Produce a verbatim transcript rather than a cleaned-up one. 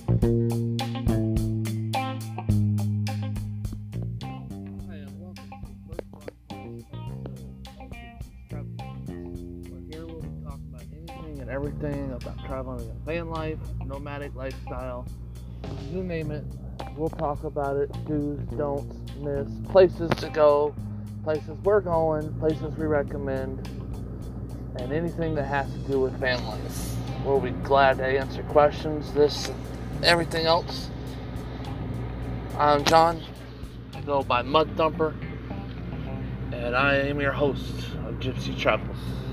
and welcome to the first podcast of the Travel. Where here we'll be talking about anything and everything about traveling in a van life, nomadic lifestyle, you name it. We'll talk about it, do's, don'ts, miss, places to go, places we're going, places we recommend, and anything that has to do with van life. We'll be glad to answer questions, this and everything else. I'm John. I go by Mud Thumper, and I am your host of Gypsy Travels.